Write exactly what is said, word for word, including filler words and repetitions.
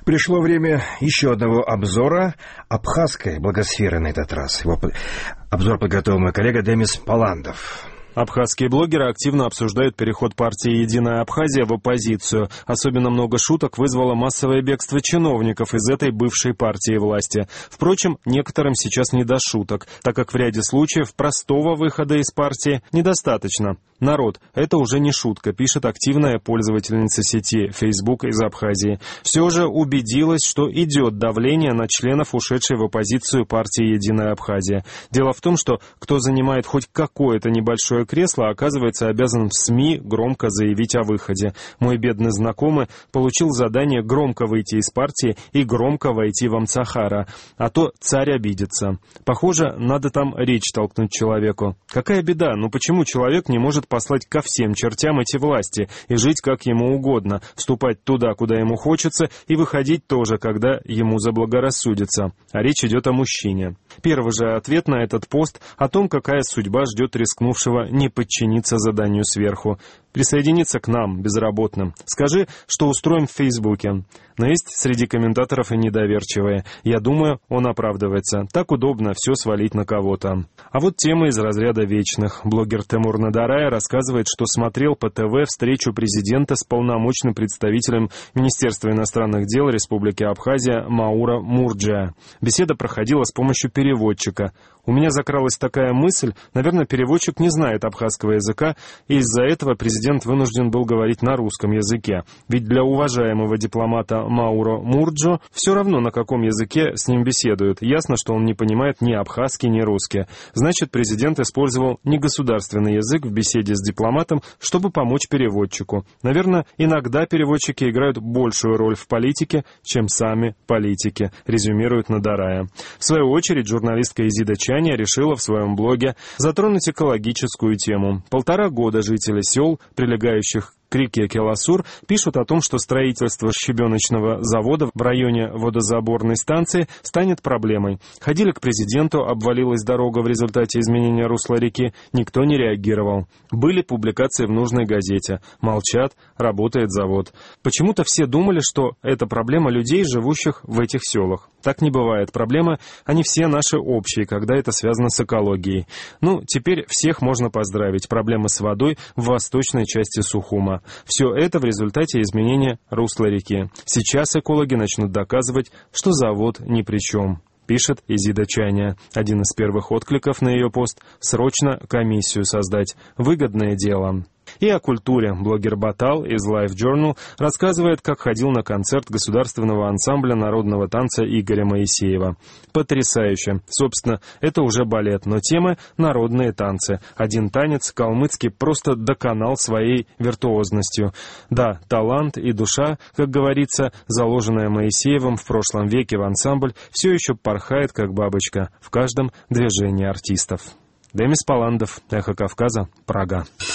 Пришло время еще одного обзора абхазской благосферы на этот раз. Его обзор подготовил мой коллега Демис Паландов. Абхазские блогеры активно обсуждают переход партии «Единая Абхазия» в оппозицию. Особенно много шуток вызвало массовое бегство чиновников из этой бывшей партии власти. Впрочем, некоторым сейчас не до шуток, так как в ряде случаев простого выхода из партии недостаточно. «Народ, это уже не шутка», пишет активная пользовательница сети Facebook из Абхазии. Все же убедилась, что идет давление на членов ушедшей в оппозицию партии «Единая Абхазия». Дело в том, что кто занимает хоть какое-то небольшое кресло, оказывается обязан в СМИ громко заявить о выходе. Мой бедный знакомый получил задание громко выйти из партии и громко войти в Амцахара, а то царь обидится. Похоже, надо там речь толкнуть человеку. Какая беда, ну почему человек не может послать ко всем чертям эти власти и жить как ему угодно, вступать туда, куда ему хочется, и выходить тоже, когда ему заблагорассудится? А речь идет о мужчине. Первый же ответ на этот пост о том, какая судьба ждет рискнувшего не подчиниться заданию сверху. Присоединиться к нам, безработным. Скажи, что устроим в Фейсбуке. Но есть среди комментаторов и недоверчивые. Я думаю, он оправдывается. Так удобно все свалить на кого-то. А вот тема из разряда вечных. Блогер Тимур Надарай рассказывает, что смотрел по ТВ встречу президента с полномочным представителем Министерства иностранных дел Республики Абхазия Маура Мурджия. Беседа проходила с помощью переводчика. У меня закралась такая мысль, наверное, переводчик не знает абхазского языка, и из-за этого президент вынужден был говорить на русском языке. Ведь для уважаемого дипломата Маура Мурджо все равно, на каком языке с ним беседуют. Ясно, что он не понимает ни абхазский, ни русский. Значит, президент использовал негосударственный язык в беседе с дипломатом, чтобы помочь переводчику. Наверное, иногда переводчики играют большую роль в политике, чем сами политики, резюмирует Надарая. В свою очередь, журналистка Изида Чаня решила в своем блоге затронуть экологическую тему. Полтора года жители сел, прилегающих к реке Келасур, пишут о том, что строительство щебеночного завода в районе водозаборной станции станет проблемой. Ходили к президенту, обвалилась дорога в результате изменения русла реки, никто не реагировал. Были публикации в нужной газете. Молчат, работает завод. Почему-то все думали, что это проблема людей, живущих в этих селах. Так не бывает. Проблемы, они все наши общие, когда это связано с экологией. Ну, теперь всех можно поздравить. Проблемы с водой в восточной части Сухума. Все это в результате изменения русла реки. Сейчас экологи начнут доказывать, что завод ни при чем, пишет Изида Чаня. Один из первых откликов на ее пост — срочно комиссию создать. Выгодное дело. И о культуре. Блогер Батал из Life Journal рассказывает, как ходил на концерт государственного ансамбля народного танца Игоря Моисеева. Потрясающе. Собственно, это уже балет, но тема — народные танцы. Один танец калмыцкий просто доконал своей виртуозностью. Да, талант и душа, как говорится, заложенная Моисеевым в прошлом веке в ансамбль, все еще порхает, как бабочка, в каждом движении артистов. Демис Паландов, Эхо Кавказа, Прага.